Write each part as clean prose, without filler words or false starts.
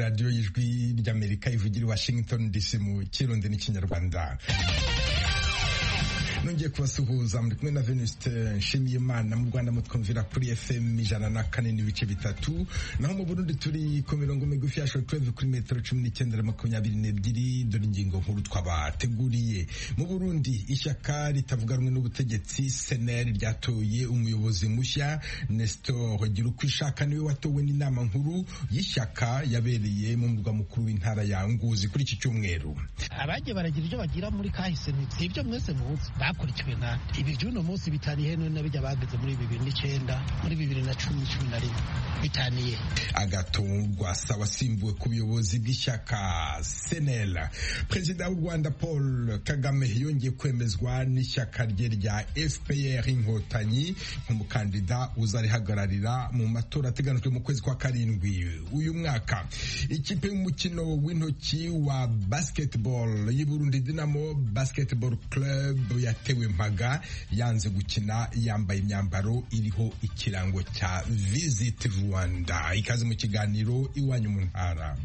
radiyo y'ijwi ry'Amerika ivugira i Washington DC mu Kirundi n'Ikinyarwanda. Nongeye kubasuhuza muri kumwe na Venuste Nshimiyimana. Mu Rwanda mutwumvira kuri FM 104.3, naho mu Burundi turi ku mirongo migufi ya shortwave kuri metero 19.22. Dore ingingo nkuru twabateguriye. Mu Burundi ishyaka ritavuga rumwe n'ubutegetsi CNL ryatoye umuyobozi mushya. Nestor Girukwishaka niwe watowe n'inama nkuru y'ishyaka yabereye mu murwa mukuru w'intara ya Ngozi kuri iki cyumweru. Abaje baragira ibyo bagira muri kahise n'ibyo mwese muzi bakurikiwe na ibi by'uno munsi bitaniye none bijya bageze muri 2009 muri 2011 bitaniye. Agatungwa wasimbuwe ku buyobozi bw'ishyaka CNL. Perezida w'u Rwanda Paul Kagame yongeye kwemezwa n'ishyaka rye rya FPR Inkotanyi nk'umukandida uzarihagararira mu matora ateganijwe mu kwezi kwa karindwi uyu mwaka. Ikipe y'umukino w'intoki wa basketball y'u Burundi Dinamo Basketball Club yatewe mpaga yanze gukina yambaye imyambaro iriho ikirango cya Visit Rwanda. Ikaze mu kiganiro iwanyu mu ntara.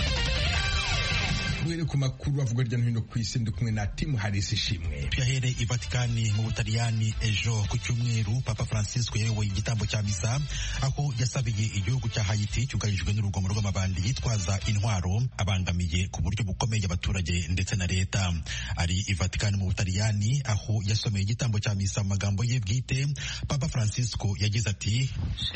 Duhere ku makuru avuga hirya no hino ku isi, ndi kumwe na Tim Harris Ishimwe. Yahere i Vatikani mu Butaliyani ejo ku cyumweru, Papa Francisco yayoboye igitambo cya misa aho yasabiye igihugu cya Haiti cyugarijwe n'urugomo rw'amabandi yitwaza intwaro abangamiye ku buryo bukomeye abaturage ndetse na leta. Ari i Vatikani mu Butaliyani aho yasomeye igitambo cya misa mu magambo ye bwite. Papa Francisco yagize ati: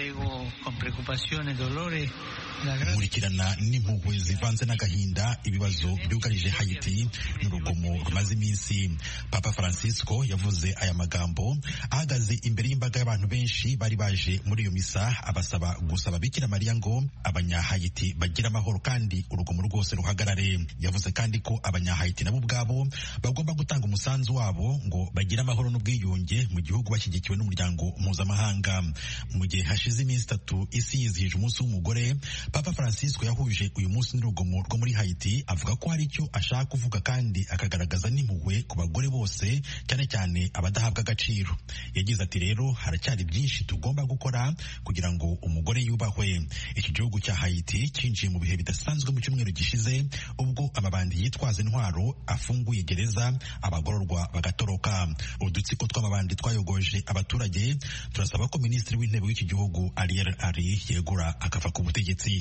nkurikirana n'impuhwe zivanze n'agahinda ibibazo byugarije Haiti n'urugomo rumaze iminsi. Papa Francisco yavuze aya magambo ahagaze imbere y'imbaga y'abantu benshi bari baje muri iyo misa, abasaba gusaba Bikira Mariya ngo abanya-Haiti bagire amahoro kandi urugomo rwose ruhagarare. Yavuze kandi ko abanya-Haiti nabo ubwabo bagomba gutanga umusanzu wabo ngo bagire amahoro n'ubwiyunge mu gihugu bashyigikiwe n'umuryango mpuzamahanga. Mu gihe hashize iminsi 3 isi yizihije umunsi w'umugore, Papa Francisco yahuje uyu munsi n'urugomo rwo muri Haiti, avuga ko hari icyo ashaka kuvuga kandi akagaragaza n'impuhwe ku bagore bose, cyane cyane abadahabwa agaciro. Yagize ati rero haracyari byinshi tugomba gukora kugira ngo umugore yubahwe. Iki gihugu cya Haiti cyinjiye mu bihe bidasanzwe mu cyumweru gishize ubwo amabandi yitwaza intwaro afunguye gereza abagororwa bagatoroka. Udutsiko tw'amabandi twayogoje abaturage. Turasaba ko Minisitiri w'Intebe w'iki gihugu Ariel Henry yegura akava ku butegetsi.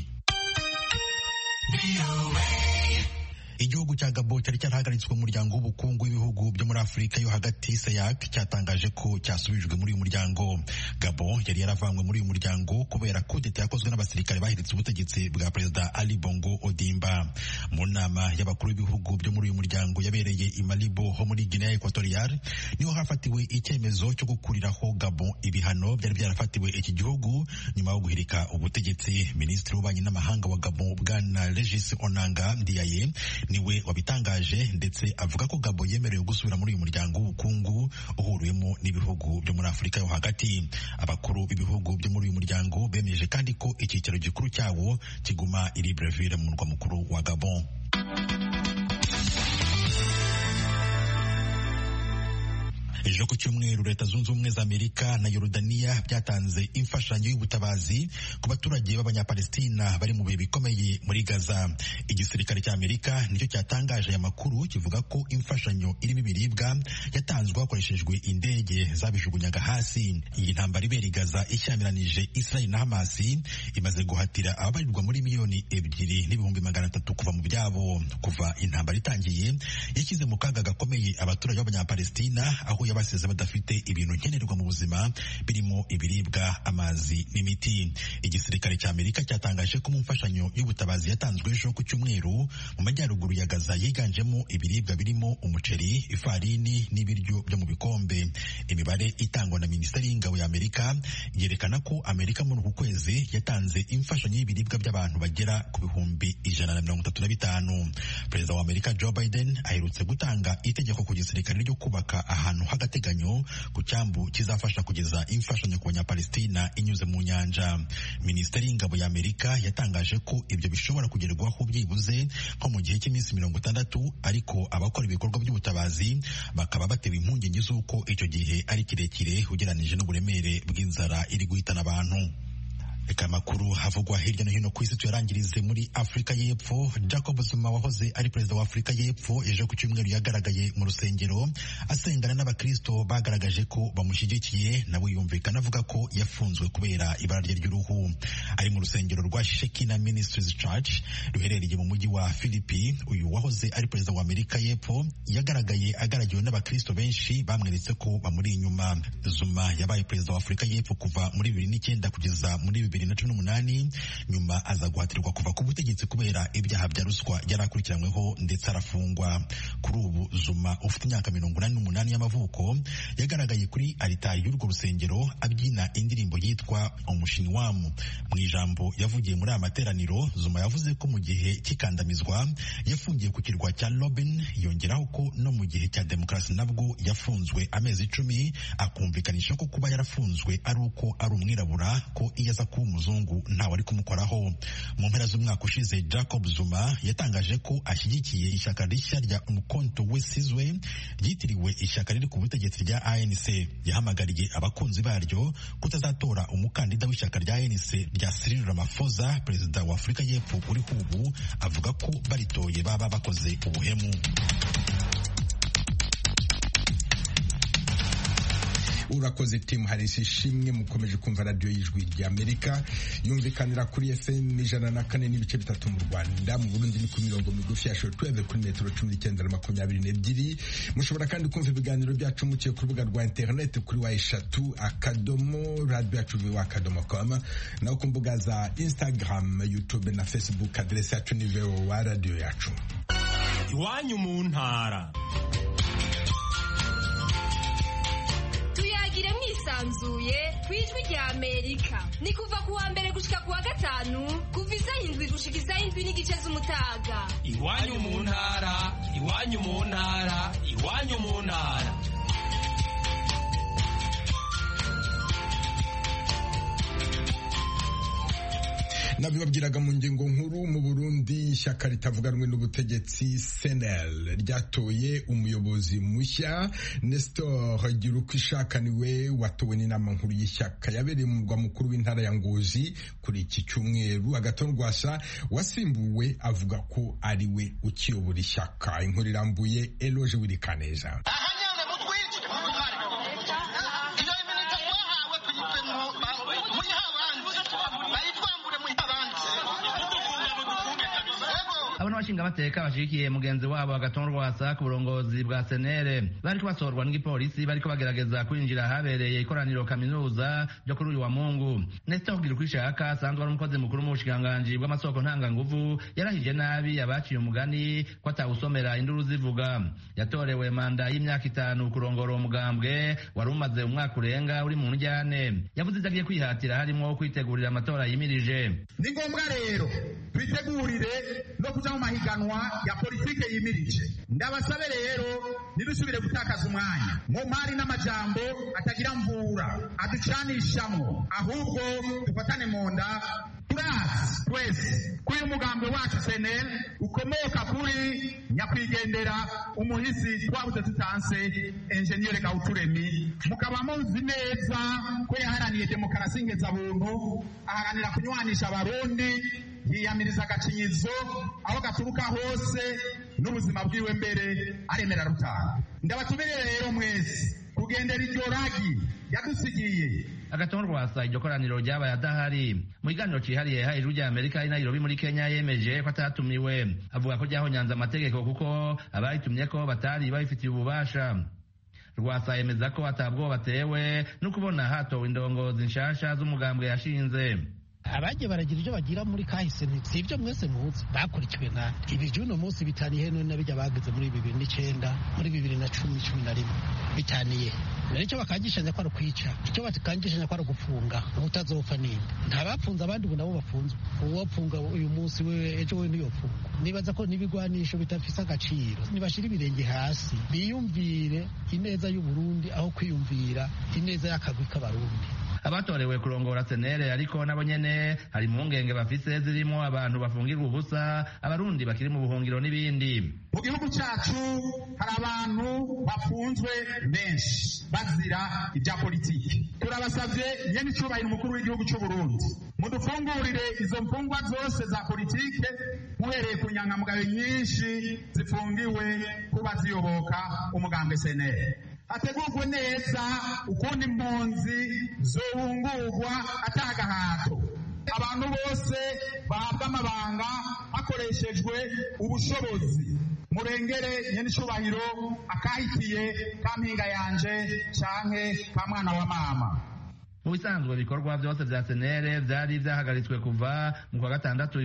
Igihugu cya Gabon cyari cyarahagaritswe mu muryango w'ubukungu w'ibihugu byo muri Afurika yo hagati SEAC cyatangaje ko cyasubijwe muri uyu muryango. Gabon yari yaravanywe muri uyu muryango kubera kudeta yakozwe n'abasirikare bahiritse ubutegetsi bwa Perezida Ali Bongo Odimba. Mu nama y'abakuru b'ibihugu byo muri uyu muryango yabereye i Malibo ho muri Guinea Equatorial niho hafatiwe icyemezo cyo gukuriraho Gabon ibihano byari byarafatiwe iki gihugu nyuma yo guhirika ubutegetsi. Minisitiri w'ububanyi n'amahanga wa Gabon Bwana Regis Onanga Ndiaye niwe wabitangaje ndetse avuga ko Gabon yemerewe gusubira muri uyu muryango w'ubukungu uhuriyemo n'ibihugu byo muri Afurika yo hagati. Abakuru b'ibihugu byo muri uyu muryango bemeje kandi ko icyicaro gikuru cyawo kiguma i Libreville mu murwa mukuru wa Gabon. Ejo ku cyumweru Leta Zunze Ubumwe za Amerika na Yorodaniya byatanze imfashanyo y'ubutabazi ku baturage b'Abanyapalestina bari mu bihe bikomeye muri Gaza. Igisirikare cya Amerika nicyo cyatangaje aya makuru kivuga ko imfashanyo irimo ibiribwa yatanzwe hakoreshejwe indege zabijugunyaga hasi. Iyi ntambara ibera i Gaza ishyamiranyije Israel na Hamas imaze guhatira ababarirwa muri miliyoni 2,300,000 kuva mu byabo. Kuva intambara itangiye yashyize mu kaga gakomeye abaturage b'Abanyapalestina aho basize badafite ibintu nkenerwa mu buzima birimo ibiribwa, amazi n'imiti. Igisirikare cya Amerika cyatangaje ko mu mfashanyo y'ubutabazi yatanzwe ejo ku cyumweru mu majyaruguru ya Gaza yiganjemo ibiribwa birimo umuceri, ifarini n'ibiryo byo mu bikombe. Imibare itangwa na Minisiteri y'Ingabo ya Amerika yerekana ko Amerika muri uku kwezi yatanze imfashanyo y'ibiribwa by'abantu bagera ku bihumbi 135. Perezida wa Amerika Joe Biden aherutse gutanga itegeko ku gisirikare ryo kubaka ahantu h'agateganyo ku cyambu kizafasha kugeza imfashanyo ku Banyapalestina inyuze mu nyanja. Minisiteri y'Ingabo ya Amerika yatangaje ko ibyo bishobora kugerwaho byibuze nko mu gihe cy'iminsi 60, ariko abakora ibikorwa by'ubutabazi bakaba batewe impungenge z'uko icyo gihe ari kirekire ugereranije n'uburemere bw'inzara iri guhitana abantu. Reka amakuru havugwa hirya no hino ku isi tuyarangirize muri Afurika y'Epfo. Jacob Zuma wahoze ari perezida wa Afurika y'Epfo ejo ku cyumweru yagaragaye mu rusengero asengana n'abakristo bagaragaje ko bamushyigikiye, nawe yumvikana avuga ko yafunzwe kubera ibara rye ry'uruhu. Ari mu rusengero rwa Shekinah Ministries Church ruherereye mu mujyi wa Philippi. Uyu wahoze ari perezida wa Amerika y'Epfo yagaragaye agaragiwe n'abakristo benshi bamweretse ko bamuri inyuma. Zuma yabaye perezida wa Afurika y'Epfo kuva muri 2009 kugeza muri 2018, nyuma aza guhatirwa kuva ku butegetsi kubera ibyaha bya ruswa yarakurikiranyweho ndetse arafungwa. Kuri ubu Zuma ufite imyaka 88 y'amavuko yagaragaye kuri alitari y'urwo rusengero abyina indirimbo yitwa Omushinwamu. Mu ijambo yavugiye muri aya materaniro, Zuma yavuze ko mu gihe cy'ikandamizwa yafungiye ku kirwa cya Robben, yongeraho ko no mu gihe cya demokarasi nabwo yafunzwe amezi 10, akumvikanisha ko kuba yarafunzwe ari uko ari umwirabura, ko iyo aza kuba umuzungu ntawe ari kumukoraho. Mu mpera z'umwaka ushize Jacob Zuma yatangaje ko ashyigikiye ishyaka rishya rya Umkhonto weSizwe ryitiriwe ishyaka riri ku butegetsi rya ANC. Yahamagariye abakunzi baryo kutazatora umukandida w'ishyaka rya ANC rya Cyril Ramaphosa, perezida wa Afurika y'Epfo uriho ubu, avuga ko baritoye baba bakoze ubuhemu. Urakoze Tim Harris. Ishimwe mukomeje kumva radio y'Ijwi ry'Amerika yumvikanira kuri FM 104.3 mu Rwanda, mu Burundi ni ku mirongo migufi ya shortwave kuri metero 1922. Mushobora kandi kumva ibiganiro byacu muciye ku rubuga rwa internet kuri wa3.radio.com naho ku mbuga za Instagram, YouTube na Facebook. Adresse yacu ni VOA radio yacu. Iwanyu mu ntara. Sanzuye kwijwi rya Amerika ni kuva kuwa mbere gushika kuwa gatanu kuva isaha 7 gushika isaha 7 n'igice z'umutaga. Iwanyu mu ntara, iwanyu mu ntara, iwanyu mu ntara. Nabibabwiraga mu ngingo nkuru. Mu Burundi ishyaka ritavuga rumwe n'ubutegetsi CNL ryatoye umuyobozi mushya. Nestor Girukishaka niwe watowe n'inama nkuru y'ishyaka yabereye mu murwa mukuru w'intara ya Ngozi kuri iki cyumweru. Agathon Rwasa wasimbuwe avuga ko ariwe ukiyobora ishyaka. Inkuru irambuye Eloge Wirikaneza. Abashinga amateka bashigikiye mugenzi wabo Agathon Rwasa ku burongozi bwa CNL bariko basorwa n'igipolisi bariko bagerageza kwinjira ahabereye ikoraniro kaminuza ryo kuri uyu wa Mungu. Nestor Girukishaka asanzwe ari umukozi mukuru mu bushikiranganji bw'amasoko ntanganguvu yarahije nabi abaciye umugani ko atawusomera induru zivuga. Yatorewe manda y'imyaka 5 kurongora umugambwe wari umaze umwaka urenga uri mu njyane. Yavuze agiye kwihatira harimo kwitegurira amatora yimirije. Ni ngombwa rero twitegurire no kuja mu mahiganwa ya politike yimirije. Ndabasabe rero nidusubire gutakaza umwanya mu mpari n'amajambo atagira mvura aducanishamwo, ahubwo dufatane mu nda. Turazi twese kuri umugambwe wacu CNL ukomoka kuri nyakwigendera umuhisi twabuze tutanse Engineer Gauturemi, mukaba muzi neza ko yaharaniye demokarasi ngezabuntu, aharanira kunywanisha abarundi, yiyamiriza agacinyizo aho gaturuka hose n'ubuzima bwiwe mbere aremera rutanga. Ndabatumire rero mwese kugendera iryo ragi yadusigiye. Agathon Rwasa iryo koraniro ryabaye adahari. Mu kiganiro cyihariye ha Ijwi rya Amerika i Nairobi muri Kenya yemeje ko atatumiwe. Avuga ko ryahonyanze amategeko kuko abayitumye ko batari babifitiye ububasha. Rwasa yemeza ko atabwo batewe no kubona hatowe indongozi nshasha z'umugambwe yashinze. Abaje baragira ibyo bagira muri kahise si ibyo mwese muzi bakurikiwe na ibi juno munsi bitaniye none nabijya bageze muri 2009 muri 2011 bitaniye nicyo bakangishanya ko ari kwica, icyo bakangishanya ko ari gufunga ubutazopfa ninde. Ntabapfunza abandi ubu nabo bafunzwe. Uwapfunga uyu munsi we ejo we niyo pfunga. Nibaza ko nibigwanisho bitafisa agaciro nibashira ibirenge hasi biyumvire ineza y'u Burundi aho kwiyumvira ineza y'akagwi k'abarundi. Abatorewe kurongora CNL ariko nabo nyene hari impungenge bafise zirimo abantu bafungirwa ubusa, abarundi bakiri mu buhungiro n'ibindi. Mu gihugu cyacu hari abantu bafunzwe benshi bazira ibya politiki. Turabasavye nyene icubahiro umukuru w'igihugu cy'u Burundi mudufungurire izo mfungwa zose za politike muhereye ku nyangamugayo nyinshi zifungiwe kuba ziyoboka umugambwe CNL. Hategurwe neza ukundi impunzi zohungurwa atagahato, abantu bose bahabwa amabanga hakoreshejwe ubushobozi. Murengere nyenicubahiro akahitiye ka mpinga yanje canke ka mwana wa mama. Mu bisanzwe ibikorwa byose vya senere vyari vyahagaritswe kuva mu kwa gatandatu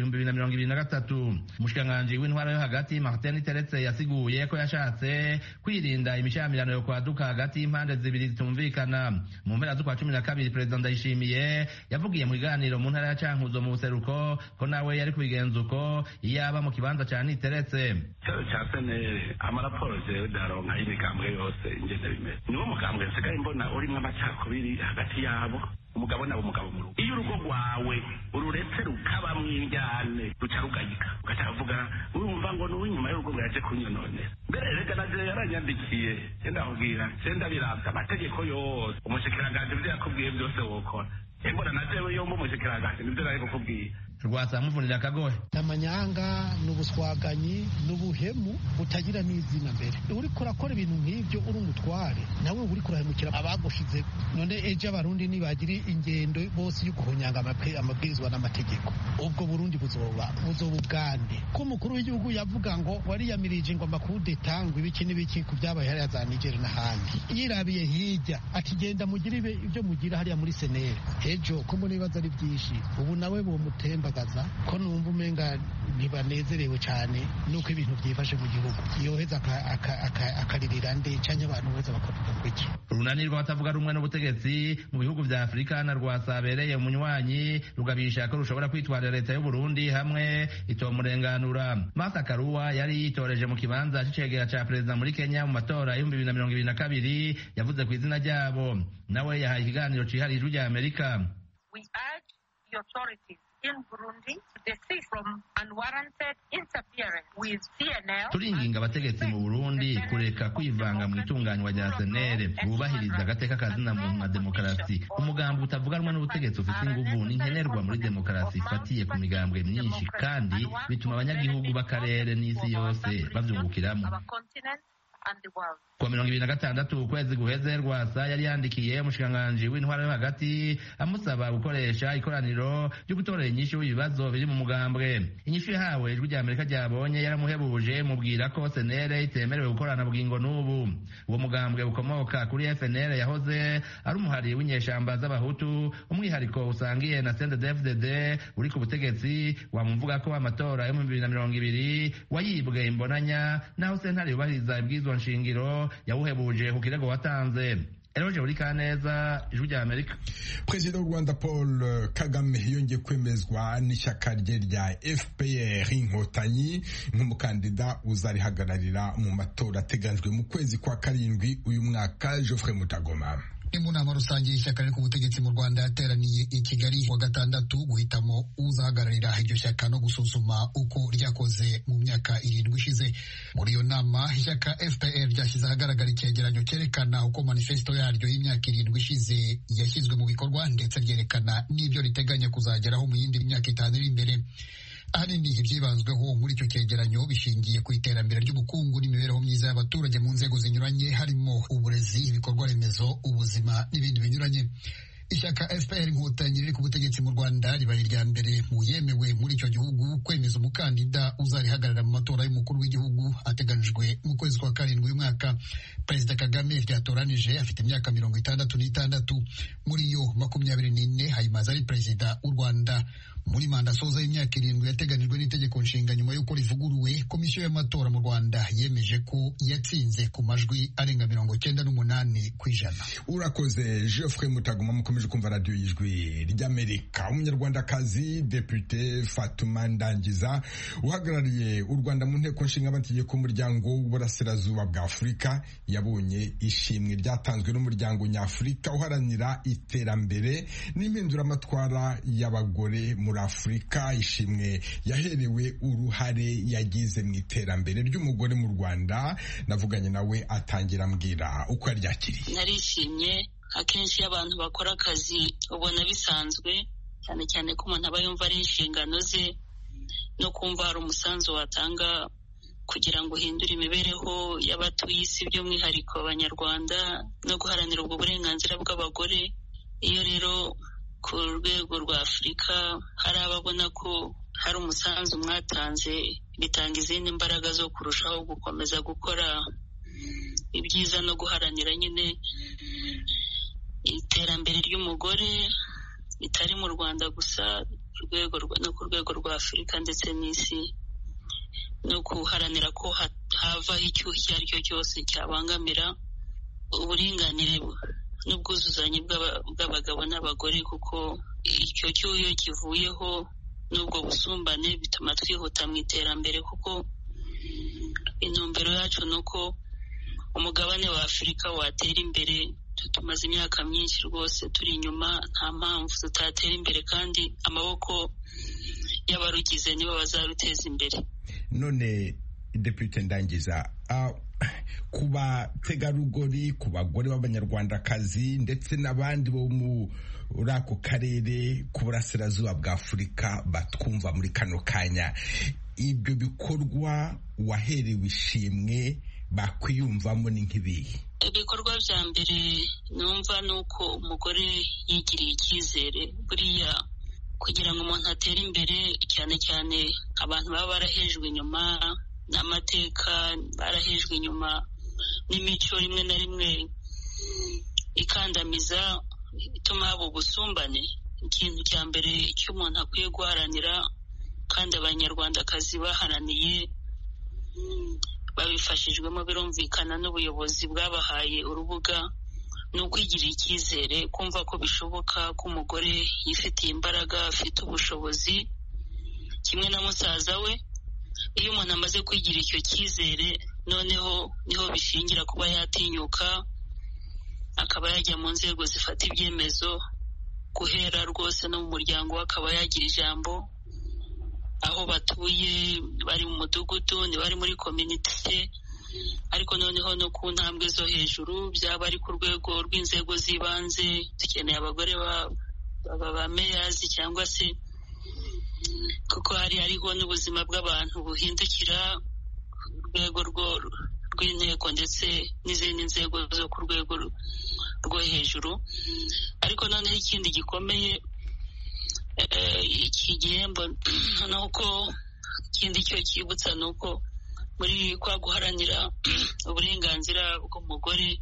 2023. Umushikiranganji w'intwara yo hagati Martin Teretse yasiguye ko yashatse kwirinda imishamirano yo kwaduka hagati y'impande zibiri zitumvikana. Mu mpera z'ukwa 12 Perezida Ndayishimiye yavugiye mu biganiro mu ntara ya Cankuzo mu buseruko ko nawe yari kubigenza uko iyaba mu kibanza ca Niteretse. Cya senere amaraporo jewe daronka imigambwe yose ingene bimeze. Niwo mugambwe nsigaye mbona urimwo amacakubiri hagati yabo. Umugabo nabo umugabo mu rugo. Iyo urugo rwawe ururetse rukabamwo injyane ruca rugayika ugacavuga urumva ngo n'uw'inyuma y'urugo yaje kunyononera. Mbere reka naje yaranyandikiye ndakubwira ndabirabya amategeko yose umushikiranganji ivyo yakubwiye byose wokora. Embona najewe yo mu mushikiranganji nivyo nari kukubwira. Rwasa muvunira akagohe. Amanyanga n'ubuswaganyi n'ubuhemu butagira n'izina mbere. Uriko urakora ibintu nk'ivyo uri umutware nawe uri kurahemukira abagushize. None ejo abarundi nibagira ingendo bose yo guhonyanga amabwirizwa n'amategeko, ubwo Burundi buzoba ubwande. Ko umukuru w'igihugu yavuga ngo wariyamirije ngo amakudeta ngo ibiki n'ibiki ku byabaye hariya za Niger n'ahandi, yirabiye hirya ati genda mugire ibyo mugira hariya muri senere. Ejo ko mbona ibibazo ari byinshi, ubu nawe bomutemba ko numva umenga ntibanezerewe cyane nuko ibintu byifashe mu gihugu. Yoheza akaririra nde canke abantu beza bakavuga kwiki. Urunani rw'abatavuga rumwe n'ubutegetsi mu bihugu vya Afrika na rwasabereye umunywanyi rugabisha ko rushobora kwitwarira leta y'u Burundi hamwe itomurenganura. Martha Karua yari yitoreje mu kibanza c'icegera ca perezida muri Kenya mu matora ya 2022 yavuze ku izina ryabo. Nawe yahaye ikiganiro cihariye rya Amerika. We urge the authorities in Burundi to desist from unwarranted interference with CNL. Turinginga abategetsi mu Burundi kureka kwivanga mu itunganywa rya senere, bubahiriza agateka kazina muntu na demokarasi. Umugambi utavuga rumwe n'ubutegetsi ufite inguvu n'inkenerwa muri demokarasi ifatiye ku migambwe myinshi kandi bituma abanyagihugu b'akarere n'isi yose bavyungukiramo. Kwa 2026 ukwezi guheze Rwasa yari yandikiye umushikiranganji w'intwara yo hagati amusaba gukoresha ikoraniro ryo gutorera inyishu ibibazo biri mu mugambwe. Inyishu yahawe ijwi rya Amerika ryabonye yaramuhebuje mubwira ko senere itemerewe gukorana bugingo n'ubu. Uwo mugambwe ukomoka kuri FNL yahoze ari umuhari w'inyeshamba z'abahutu, umwihariko usangiye na CNDD-FDD uri ku butegetsi. Wamuvuga ko amatora yo mu 2020 wayibwe imbonanya naho sentare yubahiriza ibwirizwa nshingiro yawuhebuje ku kirego watanze. Eroje uri kaneza ijwi rya Amerika. Perezida w'u Rwanda Paul Kagame yongeye kwemezwa n'ishyaka rye rya FPR Inkotanyi nk'umukandida uzarihagararira mu matora ateganijwe mu kwezi kwa karindwi uyu mwaka. Geoffrey Mutagoma. Mu nama rusange y'ishyaka riri ku butegetsi mu Rwanda yateraniye i Kigali wa gatandatu guhitamo uzahagararira iryo shyaka no gusuzuma uko ryakoze mu myaka 7 ishize. Muri iyo nama ishyaka FPR ryashyize ahagaragara icyegeranyo cyerekana uko manifesto yaryo y'imyaka 7 ishize yashyizwe mu bikorwa ndetse ryerekana n'ibyo riteganya kuzageraho mu yindi myaka 5 iri imbere. Ahanini ibyibanzweho muri icyo cyegeranyo bishingiye ku iterambere ry'ubukungu n'imibereho myiza y'abaturage mu nzego zinyuranye, harimo uburezi, ibikorwa remezo, ubuzima n'ibindi binyuranye. Ishyaka FPR Inkotanyi riri ku butegetsi mu Rwanda riba irya mbere mu yemewe muri icyo gihugu kwemeza umukandida uzarihagarara mu matora y'umukuru w'igihugu ateganijwe mu kwezi kwa karindwi uyu mwaka. Perezida Kagame ryatoranije afite imyaka 66, muri yo 24 hayimaze ari perezida w'u Rwanda. Muri manda soza y'imyaka 7 yateganijwe n'itegeko nshinga nyuma y'uko rivuguruwe, komisiyo y'amatora mu Rwanda yemeje ko yatsinze ku majwi arenga 98%. Urakoze Geoffrey Mutagoma. Mukomeje kumva radio y'ijwi ry'Amerika. Umunyarwandakazi Depute Fatuma Ndangiza uhagarariye u Rwanda mu nteko nshinga amategeko y'umuryango w'uburasirazuba bwa Afurika yabonye ishimwe ryatanzwe n'umuryango nyafurika uharanira iterambere n'impinduramatwara y'abagore muri Afurika. Ishimwe yaherewe uruhare yagize mu iterambere ry'umugore mu Rwanda. Navuganye nawe atangira ambwira uko yaryakiriye. Narishimye. Akenshi abantu bakora akazi ubona bisanzwe, cyane cyane ko umuntu aba yumva ari inshingano ze no kumva hari umusanzu watanga kugira ngo uhindure imibereho y'abatuye isi by'umwihariko abanyarwanda no guharanira ubwo burenganzira bw'abagore. Iyo rero ku rwego rwa Afurika hari ababona ko hari umusanzu mwatanze, bitanga izindi mbaraga zo kurushaho gukomeza gukora ibyiza no guharanira nyine iterambere ry'umugore bitari mu Rwanda gusa no ku rwego rwa Afurika ndetse n'isi, no guharanira ko havaho icyuho icyo ari cyo cyose cyabangamira uburinganire n'ubwuzuzanye bw'abagabo n'abagore, kuko icyo cyuho iyo kivuyeho n'ubwo busumbane bituma twihuta mu iterambere, kuko intumbero yacu ni uko umugabane wa Afurika watera imbere. Tumaze imyaka myinshi rwose turi inyuma, nta mpamvu tutatera imbere, kandi amaboko y'abarugize nibo bazaruteza imbere. None Depite Ndangiza, ku bategarugori, ku bagore b'abanyarwandakazi ndetse n'abandi bo muri ako karere ku burasirazuba bwa Afurika batwumva muri kano kanya, ibyo bikorwa waherewe ishimwe bakwiyumvamo ni nk'ibihe? Ibikorwa bya mbere numva ni uko umugore yigiriye icyizere. Buriya kugira ngo umuntu atere imbere, cyane cyane abantu baba barahejwe inyuma n'amateka, barahejwe inyuma n'imico rimwe na rimwe ikandamiza, ituma haba ubusumbane. Ikintu cya mbere cy'umuntu akwiye guharanira, kandi abanyarwandakazi baharaniye babifashijwemo birumvikana n'ubuyobozi bwabahaye urubuga, ni ukwigirira icyizere, kumva ko bishoboka ko umugore yifitiye imbaraga, afite ubushobozi kimwe na musaza we. Iyo umuntu amaze kwigira icyo cyizere, noneho niho bishingira kuba yatinyuka akaba yajya mu nzego zifata ibyemezo, guhera rwose no mu muryango we akaba yagira ijambo, aho batuye, bari mu mudugudu, ntibari muri community, ariko noneho no ku ntambwe zo hejuru, byaba ari ku rwego rw'inzego z'ibanze. Dukeneye abagore ba meyazi cyangwa se, kuko hariho n'ubuzima bw'abantu buhindukira urwego rw'inteko ndetse n'izindi nzego zo ku rwego rwo hejuru. Ariko noneho ikindi gikomeye iki gihembo ni uko, ikindi cyo cyibutsa ni uko muri kwa guharanira uburenganzira bw'umugore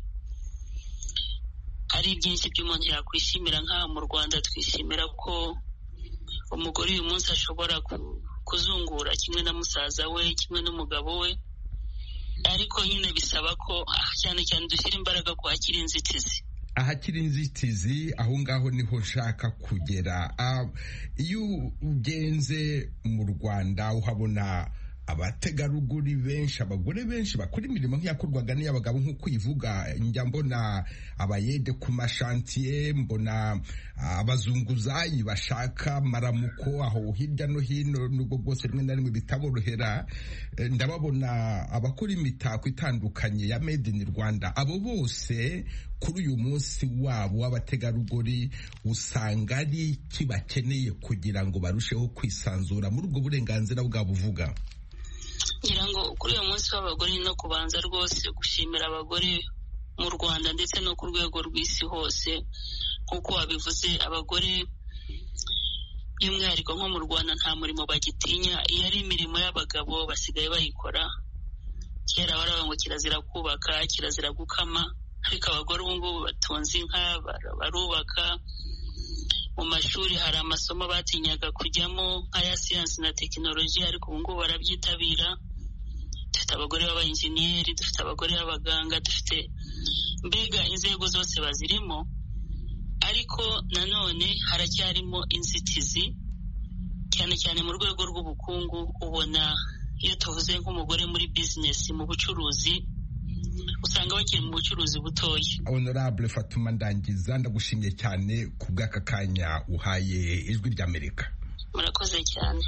hari byinshi by'umuntu yakwishimira. nk'aha mu Rwanda twishimira ko umugore uyu munsi ashobora kuzungura kimwe na musaza we, kimwe n'umugabo we, ariko nyine bisaba ko cyane cyane dushyira imbaraga ku hakiri inzitizi. Ahakiri inzitizi, aho ngaho niho nshaka kugera. Iyo ugenze mu Rwanda uhabona abategarugori benshi, abagore benshi bakora imirimo nk'iyakorwaga n'iy'abagabo nk'uko ivuga. Njya mbona abayede ku mashantiye, mbona abazunguzayi bashaka maramuko aho hirya no hino, nubwo bwose rimwe na rimwe bitaborohera. Ndababona abakora imitako itandukanye ya made in Rwanda. Abo bose kuri uyu munsi wabo w'abategarugori usanga ari iki bakeneye kugira ngo barusheho kwisanzura muri ubwo burenganzira bwabo uvuga? ngira ngo kuri uyu munsi w'abagore no kubanza rwose gushimira abagore mu Rwanda ndetse no ku rwego rw'isi hose. Nk'uko wabivuze, abagore by'umwihariko nko mu Rwanda nta murimo bagitinya. Iyo ari imirimo y'abagabo basigaye bayikora. Kera baravuga ngo kirazira kubaka, kirazira gukama, ariko abagore ubu ngubu batunze inka, barubaka. Mu mashuri hari amasomo batinyaga kujyamo nk'aya siyansi na tekinoloji, ariko ubu ngubu barabyitabira. Dufite abagore b'abayinjeniyeri, dufite abagore b'abaganga, dufite mbega inzego zose bazirimo. Ariko nanone haracyarimo inzitizi, cyane cyane mu rwego rw'ubukungu. Ubona iyo tuvuze nk'umugore muri bizinesi, mu bucuruzi, usanga bakiri mu bucuruzi butoya. Honorable Fatuma Ndangiza, ndagushimiye cyane ku bw'aka kanya uhaye Ijwi ry'Amerika. Murakoze cyane.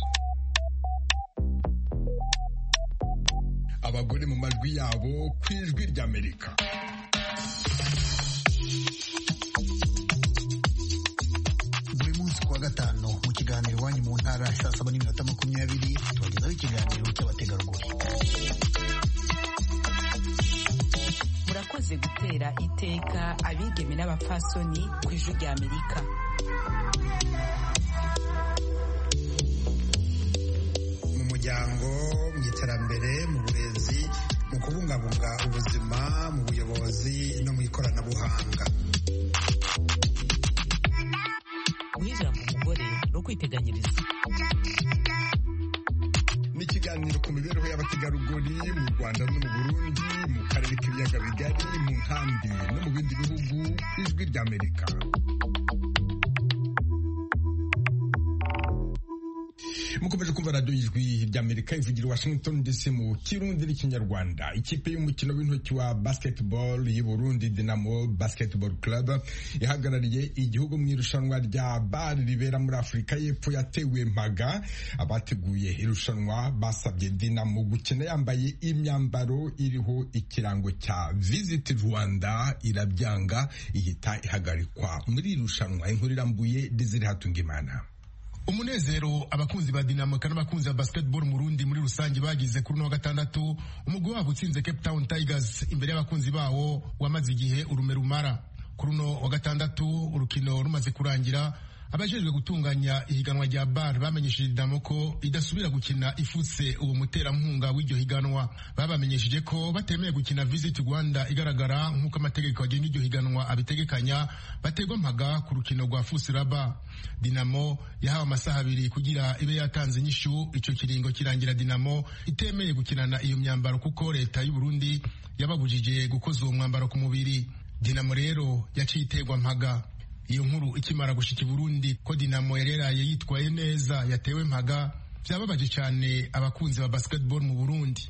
Abagore mu majwi yabo ku Ijwi ry'Amerika. Buri munsi kuwa gatanu ntara saa 7:20 tubagezaho ikiganiro cy'abategarugori. murakoze gutera iteka abigeme n'abapfasoni ku ijwi rya Amerika. mu muryango, mu iterambere, mu burezi, mu kubungabunga ubuzima, mu buyobozi no mu ikoranabuhanga. guhirira mu mugore no kwiteganyiriza. Ni ikiganiro ku mibereho y'abategarugori mu Rwanda no mu Burundi, mu karere k'ibiyaga bigari, mu nkambi no mu bindi bihugu. Ijwi ry'Amerika. mukomeje kumva radiyo y'ijwi ry'Amerika ivugira Washington DC mu Kirundi n'Ikinyarwanda. Ikipe y'umukino w'intoki wa basketball y'u Burundi Dinamo Basketball Club ihagarariye igihugu mu irushanwa rya BAR ribera muri Afurika y'Epfo yatewe mpaga. Abateguye irushanwa basabye Dinamo gukina yambaye imyambaro iriho ikirango cya Visit Rwanda, irabyanga ihita ihagarikwa muri irushanwa. Inkuru irambuye Desire Hatungimana. Umunezero abakunzi ba Dinamo kandi abakunzi ba basketball mu Burundi muri rusange bagize kuri no gatandatu umugwi wabo utsinze Cape Town Tigers imbere y'abakunzi bawo wamaze igihe urume rumara. Kuri no gatandatu urukino rumaze kurangira, abajejwe gutunganya ihiganwa rya BAR bamenyesheje Dinamo ko idasubira gukina ifutse uwo muterankunga w'iryo higanwa. Babamenyesheje ko batemeye gukina Visit Rwanda igaragara nk'uko amategeko agenga iryo higanwa abitegekanya, bategwa mpaga ku rukino rwa Fusiraba. Dinamo yahawe amasaha 2 kugira ibe yatanze inyishu. Ico kiringo kirangira Dinamo itemeye gukinana iyo myambaro kuko leta y'u Burundi yababujije gukoza uwo mwambaro ku mubiri. Dinamo rero yaciye itegwa mpaga. Iyo nkuru ikimara gushika i Burundi ko Dinamo yareraye yitwaye neza yatewe mpaga, byababaje cyane abakunzi ba basketball mu Burundi.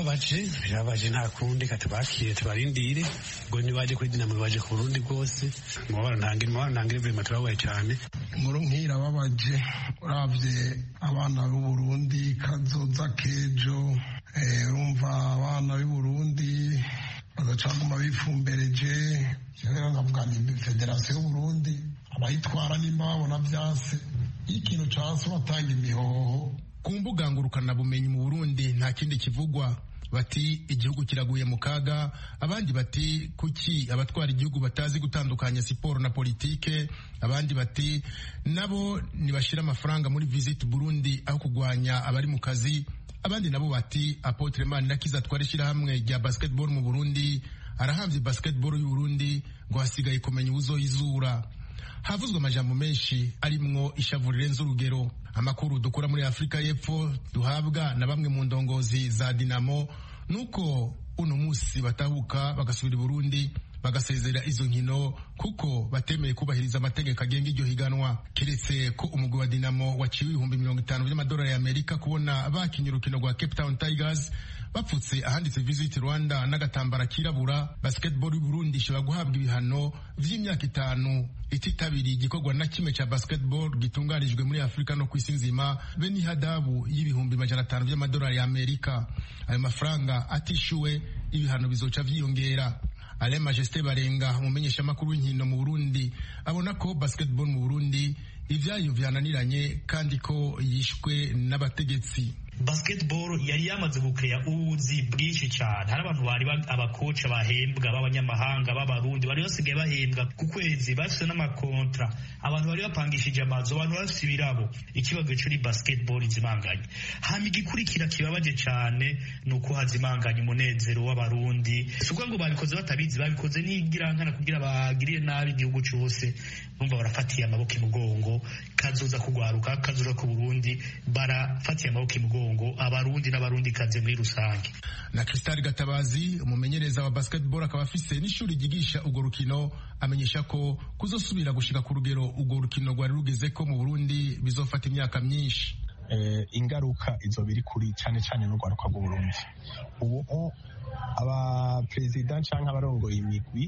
Birabaje nta kundi katubakire tubarindire ngo nibaje kuri Dinamo baje ku Burundi bwose mwabara ntangire vema turabaye cyane. Inkuru nkira babaje uravye abana b'u Burundi kazoza kejo, urumva abana b'u Burundi bagacaguma bifumbereje. Rero ndavuga ni Federasiyo y'u Burundi abayitwara nimba babona byase ikintu cyase batanga imihoho. Ku mbuga ngurukana bumenyi mu Burundi nta kindi kivugwa, bati igihugu kiraguye mu kaga, abandi bati kuki abatwara igihugu batazi gutandukanya siporo na politike, abandi bati nabo nibashira amafaranga muri Visit Burundi aho kugwanya abari mu kazi, abandi nabo bati Apotre Manirakiza twarishira hamwe rya basketball mu Burundi arahamvye basketball y'u Burundi ngo hasigaye kumenya uzoyizura. Havuzwe amajambo menshi arimwo ishavu rirenze urugero. Amakuru dukura muri Afurika y'Epfo duhabwa na bamwe mu ndongozi za Dinamo nuko uno musi batahuka bagasubira i Burundi bagasezera izo nkino kuko batemeye kubahiriza amategeko agenga iryo higanwa. Keretse ko umugwi wa Dinamo waciwe $50,000 by'amadolari y'Amerika kubona bakinye urukino rwa Cape Town Tigers bapfutse ahanditse Visit Rwanda n'agatambara kirabura. Basketball y'u Burundi ishobora guhabwa ibihano vy'imyaka 5 ititabiriye igikorwa na kimwe ca basketball gitunganijwe muri Afrika no kwisi nzima, be ni hadabu $500 by'amadolari y'Amerika. Ayo mafaranga atishuwe ibihano bizoca vyiyongera. Ale Majesté Barenga umumenyesha makuru w'inkino mu Burundi abona ko basketball mu Burundi ivyayo vyananiranye kandi ko yishwe n'abategetsi. Basketball yari yamaze gukreya ubuzi bwinshi cyane. Hari abantu bari abakoca bahembwa b'abanyamahanga b'abarundi bari basigaye bahembwa ku kwezi, bafite n'amakontra, abantu bari bapangishije amazu, abantu bafite ibirabo. Ikibazo cyuri basketball izimanganye. Hama igikurikira kibabaje cyane nuko hazimanganye umunezero w'abarundi. Suko ngo babikoze batabizi, babikoze n'igirankana kugira bagiriye nabi igihugu cyose. Bumva barafatiye amaboko imugongo, kazoza kugwaruka, kazoza ku Burundi barafatiye amaboko imugongo abarundi n'abarundi kaze muri rusange. Na Crystal Gatabazi umumenyereza wa basketball akaba afise n'ishuri ryigisha urwo rukino amenyesha ko kuzosubira gushika ku rugero urwo rukino rwari rugeze ko mu Burundi bizofata imyaka myinshi. Ingaruka izo biri kuri cyane cyane n'urwaruka rw'u Burundi. Ubu aba president canke abarongoye imigwi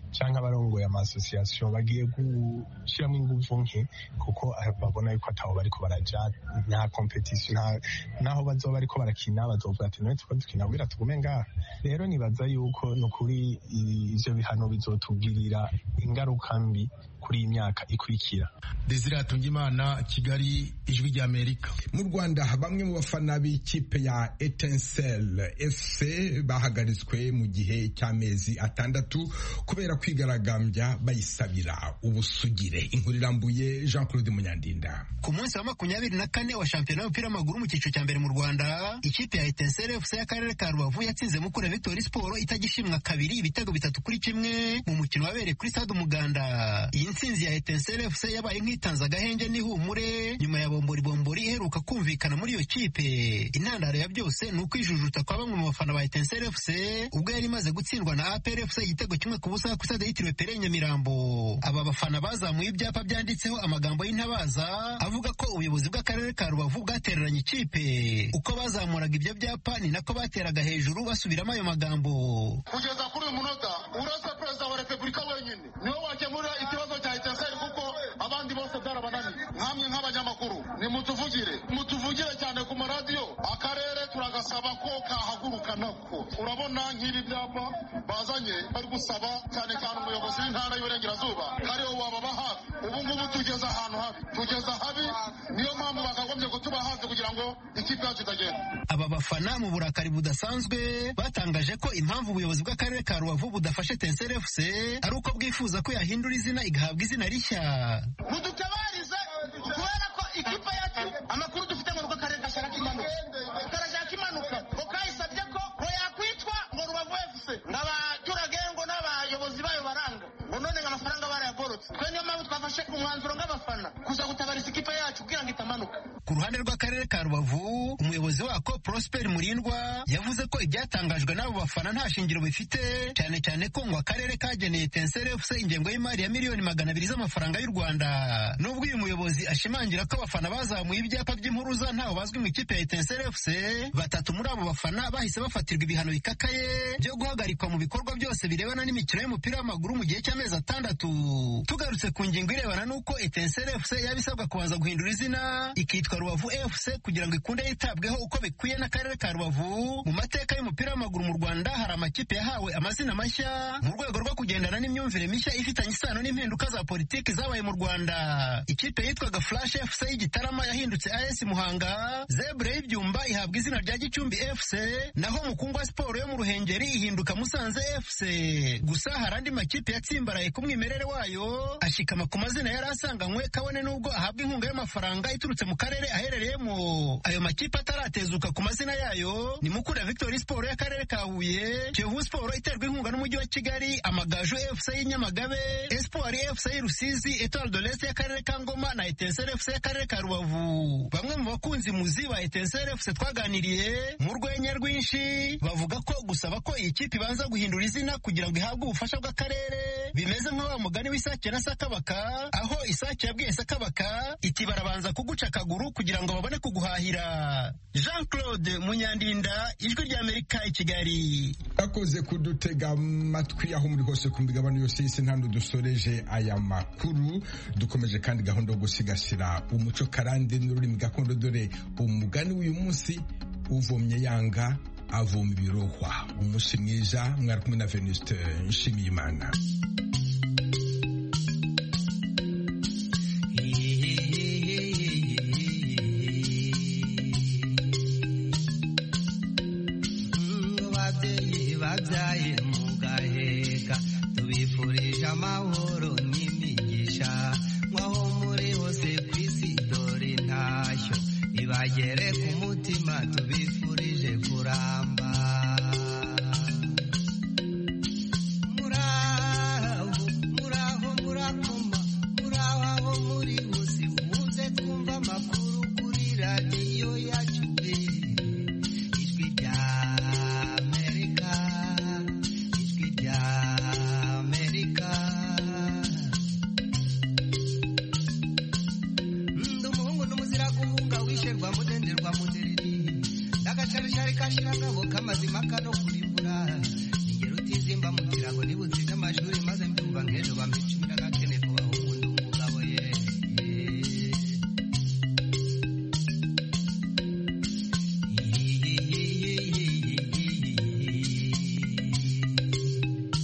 cyangwa abarongoye amasosiyasiyo bagiye gushyiramo ingufu nke kuko babona yuko ataho bariko baraja nta competition naho bazoba bariko barakina bazovuga ati none tuko dukina kugira tugume ngaha. Rero nibaza yuko nukuri ivyo bihano bizotugirira ingaruka mbi kuri iyi myaka ikurikira. Desire Atungimana, Kigali, Ijwi rya Amerika. Mu Rwanda bamwe mu bafana b'ikipe ya Etincelle FC bahagaritswe mu gihe cy'amezi 6 kubera kwigaragambya bayisabira ubusugire. Inkuru irambuye Jean Claude Munyandinda. Ku munsi wa 24 wa shampiyona y'umupira w'amaguru mu cyiciro cya mbere mu Rwanda, ikipe ya Etincelle FC y'akarere ka Rubavu yatsinze Mukura Victory Sport itagishimwa kabiri ibitego 3-1 mu mukino wabereye kuri Stade Umuganda. Iyi ntsinzi ya Etincelle FC yabaye nk'itanze agahenge n'ihumure nyuma ya bombori iheruka kumvikana muri iyo kipe. Intandaro ya byose ni ukwijujuta kwa bamwe mu bafana ba Etincelle FC ubwo yari imaze gutsindwa na APR FC igitego 1-0 ku stade yitiriwe Pere Nyamirambo. Aba bafana bazamuye ibyapa byanditseho amagambo y'intabaza avuga ko ubuyobozi bw'akarere ka Rubavu bwatereranye ikipe. Uko bazamuraga ibyo byapa ni nako bateraga hejuru basubiramo ayo magambo. Kugeza kuri uyu munota uretse perezida wa repubulika wenyine niwe wakemura ikibazo cya Etincelle kuko abandi bose byarabananiye. Nkamwe nk'abanyamakuru mutuvugire cyane ku maradiyo. Akarere turagasaba ko kahaguruka nako. Urabona nk'ibi byapa bazanye bari gusaba cyane cyane umuyobozi w'intara y'Iburengerazuba kariho wababa hafi. Ubu ngubu tugeze ahantu habi niyo mpamvu bakagombye kutuba hafi kugira ngo ikipe yacu itagenda. Aba bafana mu burakari budasanzwe batangaje ko impamvu ubuyobozi bw'akarere ka Rubavu budafashe Etincelle FC ari uko bwifuza ko yahindura izina igahabwa izina rishya. Mudutabarize kubera ko ikipe yacu amakuru dufite mu rw'akarere gashaka imanuka ukayisabye ko yakwitwa ngo Rubavu FC n'abaturage ngo n'abayobozi bayo baranga ngo none amafaranga barayagorotse. Twe niyo mpamvu twafashe umwanzuro ng'abafana kuza gutabariza ikipe yacu kugira ngo itamanuka. Ku ruhande rw'akarere ka Rubavu, umuyobozi wako Prosper Murindwa yavuze ko ibyatangajwe n'abo bafana nta shingiro bifite, cyane cyane ko ngo akarere kageneye Etincelle FC ingengo y'imari ya miliyoni 200 z'amafaranga y'u Rwanda. Nubwo uyu muyobozi ashimangira ko abafana bazamuye ibyapa by'impuruza ntaho bazwi mu ikipe ya Etincelle FC, batatu muri abo bafana bahise bafatirwa ibihano bikakaye byo guhagarikwa mu bikorwa byose birebana n'imikino y'umupira w'amaguru mu gihe cy'amezi 6. Tugarutse ku ngingo irebana n'uko Etincelle FC yabisabwa kubanza guhindura izina ikitwa Rubavu FC kugira ngo ikunde yitabweho uko bikwiye n'akarere ka Rubavu. Mu mateka y'umupira w'amaguru mu Rwanda hari amakipe yahawe amazina mashya mu rwego rwo kugendana n'imyumvire mishya ifitanye isano n'impinduka za politiki zabaye mu Rwanda. Ikipe yitwaga Flash FC y'Igitarama yahindutse AS Muhanga, Zebra y'Ibyumba ihabwa izina rya Gicumbi FC, naho Mukungwa Sport yo mu Ruhengeri ihinduka Musanze FC. Gusa hari andi makipe yatsimbaraye ku mwimerere wayo ashikama ku mazina yari asanganywe kabone nubwo ahabwa inkunga y'amafaranga iturutse mu karere aherereyemo. Ayo makipe ataratezuka ku mazina yayo ni Mukura Victory Sport y'akarere ka Huye, Kiyovu Sport iterwa inkunga n'umujyi wa Kigali, Amagaju FC y'Inyamagabe, Espoir FC y'Rusizi, Etoile de l'Est y'akarere ka Ngoma na Etincelle FC y'akarere ka Rubavu. Bamwe mu bakunzi muzi ba Etincelle FC twaganiriye mu rwenya rwinshi bavuga ko gusaba ko iyi kipe ibanza guhindura izina kugira ngo ihabwe ubufasha bw'akarere bimeze nk'aho mugani w'isake na Sakabaka, aho isake yabwiye Sakabaka iti barabanza kuguca akaguru kugira ngo babone kuguhahira. Jean Claude Munyandinda, Ijwi rya Amerika, i Kigali. Akoze kudutega amatwi aho muri hose ku migabane yose y'isi. Ntando dusoreje aya makuru, dukomeje kandi gahunda yo gusigasira umuco karande n'ururimi gakondo. Dore umugani w'uyu munsi: uvomye yanga avoma ibirohwa. Umunsi mwiza, mwari kumwe na Venuste Nshimiyimana. babyaye mugaheka tubifurije amahoro n'imigisha mwaho muri hose ku isi. Dore intashyo ibagere ku mutima tubifurije kuramba. Muraho murakoma, muraho aho muri hose muze twumva amakuru kuri radiyo yacu Ijwi rya kashirangabo kamazima kano kurimbura ingero utizimba mu kirago nibuzize amashuri maze bampe